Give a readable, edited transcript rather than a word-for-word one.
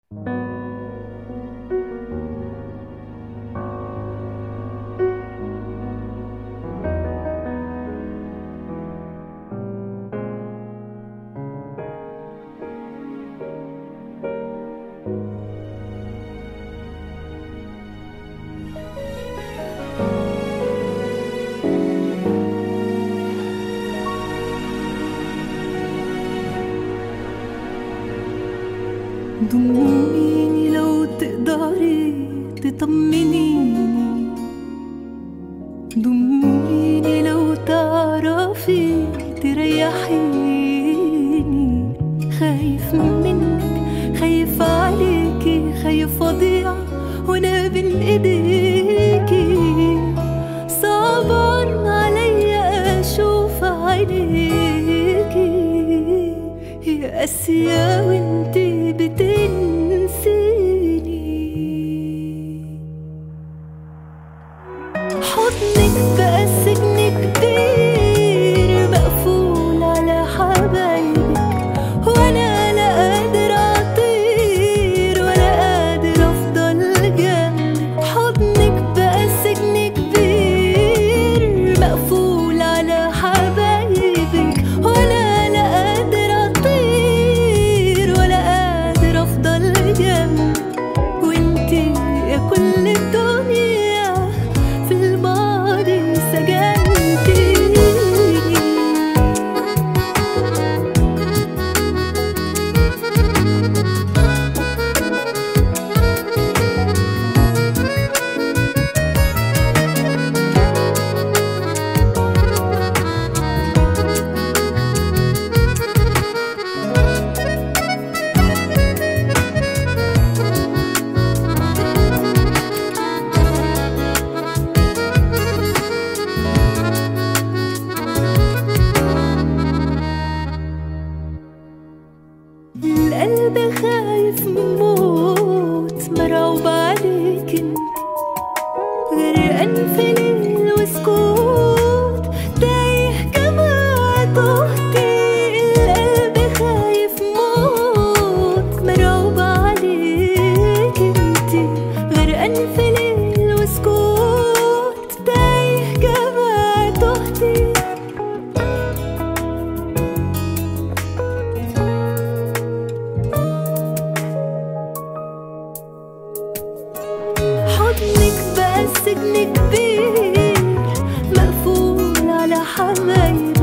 ضميني لو تقدري تطمنيني، ضميني لو تعرفي تريحيني. خايف منك، خايف عليكي، خايف اضيع وانا بين ايديكي. صعبان عليا اشوف عينيكي يا قاسية وانتي بتنسيني. حضنك بقى سجن كبير مقفول على حبايبك، وانا لا قادر اطير ولا قادر افضل جنبك. حضنك بقى سجن كبير مقفول على حبايبك، وانا لا قادر اطير ولا قادر افضل جنبك. وانتي يا كل الدنيا في الماضي سجنتيني. القلب خايف موت، مرعوب عليك انت، غرقان في ليل وسكوت، تايه كما تهتي. القلب خايف موت، مرعوب عليك انت، غرقان في ليل وسكوت، تايه كما تهتي. حضنك بقى سجن كبير مقفول على حبايبك،